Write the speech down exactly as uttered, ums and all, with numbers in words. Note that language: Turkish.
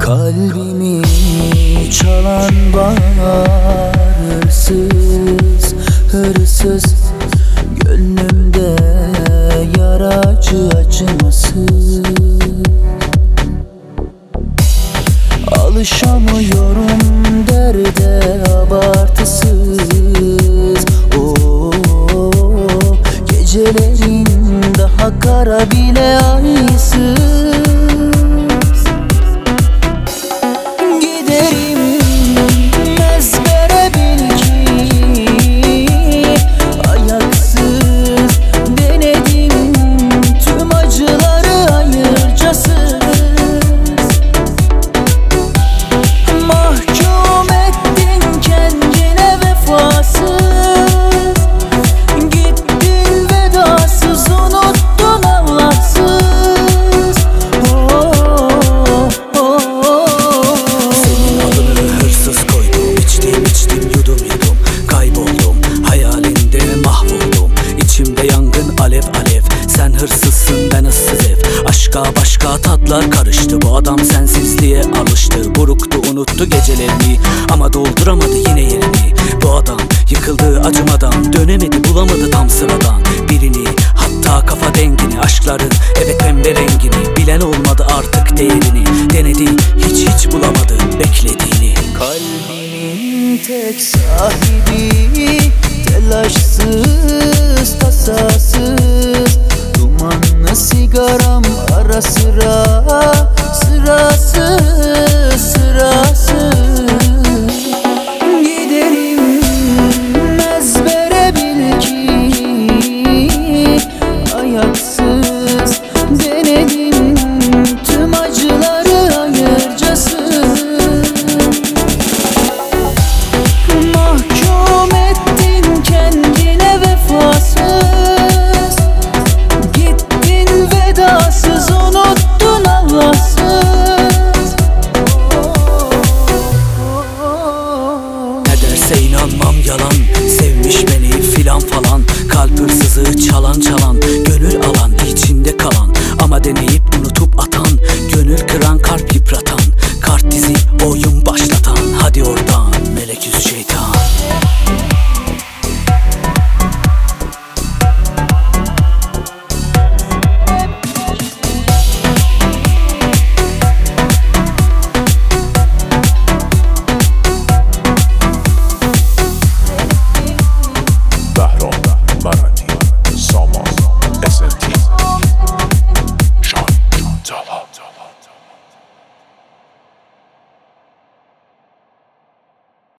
Kalbimi çalan var, hırsız, hırsız. Gönlümde yaracı acımasız. Alışamıyorum derde abartısız. Oo, gecelerin daha kara bile aysız. Alev alev, sen hırsızsın ben ıssız ev. Aşka başka tatlar karıştı, bu adam sensizliğe alıştı. Buruktu unuttu gecelerini ama dolduramadı yine yerini. Bu adam yıkıldı acımadan, dönemedi bulamadı tam sıradan birini. Hatta kafa dengini, aşkların evet pembe rengini. Bilen olmadı artık değerini, denedi hiç hiç bulamadı beklediğini. Kalbimin tek sahibi telaşsız.